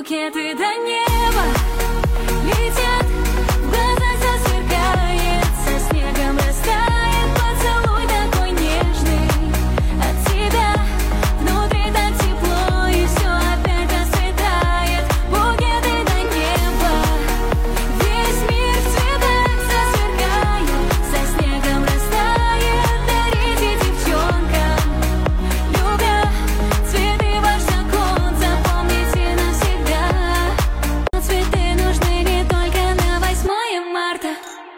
Букеты до неба летят, в глазах засверкает, со снегом растает поцелуй такой нежный от тебя. Внутри так тепло, и все опять расцветает. Букеты до неба, весь мир в цветах засверкает, со снегом растает. Дарите девчонкам, любя, цветы ваш закон, запомните навсегда. Цветы нужны не только на 8 марта.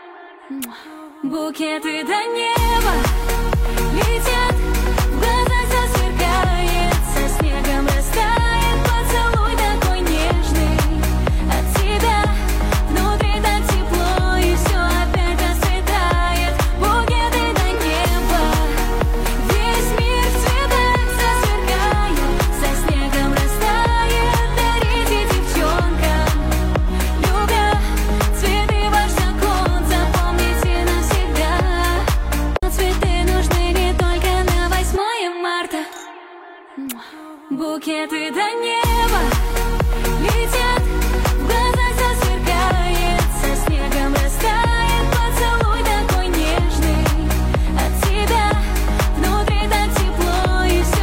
Букеты до неба летят, в глазах засверкает, со снегом растает поцелуй такой нежный от тебя. Внутри так тепло, и все опять расцветает. Букеты до неба, весь мир в цветах засверкает, со снегом растает. Дарите девчонкам, любя, цветы ваш закон, запомните навсегда. Цветы нужны не только на 8 марта. Букеты до неба.